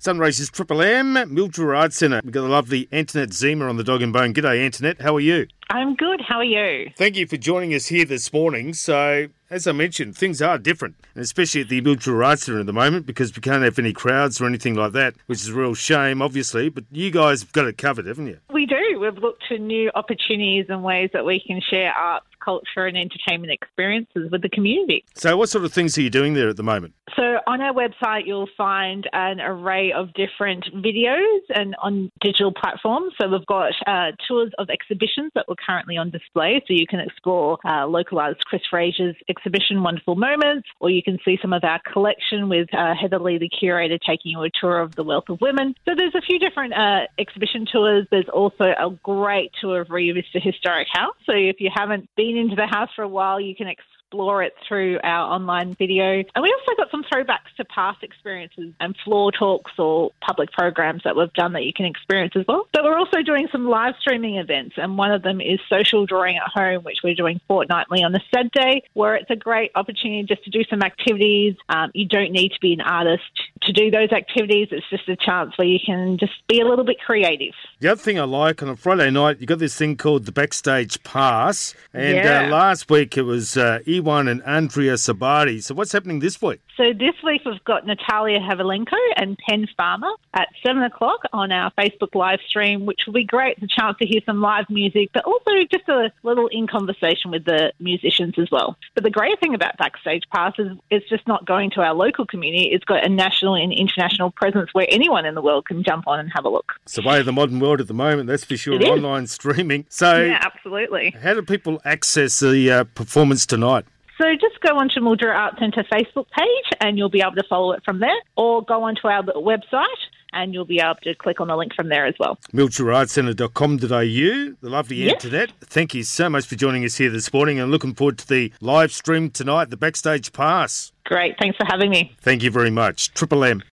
Sunraces Triple M, Mildura Ride Centre. We've got the lovely Antoinette Zima on the Dog and Bone. G'day, Antoinette. How are you? I'm good. How are you? Thank you for joining us here this morning. So, as I mentioned, things are different, and especially at the Mildura Ride Centre at the moment, because we can't have any crowds or anything like that, which is a real shame, obviously. But you guys have got it covered, haven't you? We do. We've looked to new opportunities and ways that we can share arts, culture and entertainment experiences with the community. So what sort of things are you doing there at the moment? So on our website, you'll find an array of different videos and on digital platforms. So we've got tours of exhibitions that were currently on display. So you can explore local artist Chris Frazier's exhibition, Wonderful Moments, or you can see some of our collection with Heather Lee, the curator, taking you a tour of the Wealth of Women. So there's a few different exhibition tours. There's also a great tour of Rio Vista Historic House. So if you haven't been into the house for a while, you can explore it through our online video. And we also got some throwbacks to past experiences and floor talks or public programs that we've done that you can experience as well. But we're also doing some live streaming events, and one of them is Social Drawing at Home, which we're doing fortnightly on the Saturday, where it's a great opportunity just to do some activities. You don't need to be an artist to do those activities. It's just a chance where you can just be a little bit creative. The other thing I like, on a Friday night, you got this thing called the Backstage Pass, and last week it was Iwan and Andrea Sabari. So what's happening this week? So this week we've got Natalia Havalenko and Penn Farmer at 7 o'clock on our Facebook live stream, which will be great. It's a chance to hear some live music, but also just a little in conversation with the musicians as well. But the great thing about Backstage Pass is it's just not going to our local community. It's got a national and international presence where anyone in the world can jump on and have a look. It's the way of the modern world at the moment, that's for sure, online streaming. So, yeah, absolutely. How do people access the performance tonight? So just go onto Mildura Arts Centre Facebook page and you'll be able to follow it from there, or go onto our website and you'll be able to click on the link from there as well. MilduraArtsCentre.com.au. The lovely Antoinette, thank you so much for joining us here this morning, and looking forward to the live stream tonight, the Backstage Pass. Great, thanks for having me. Thank you very much. Triple M.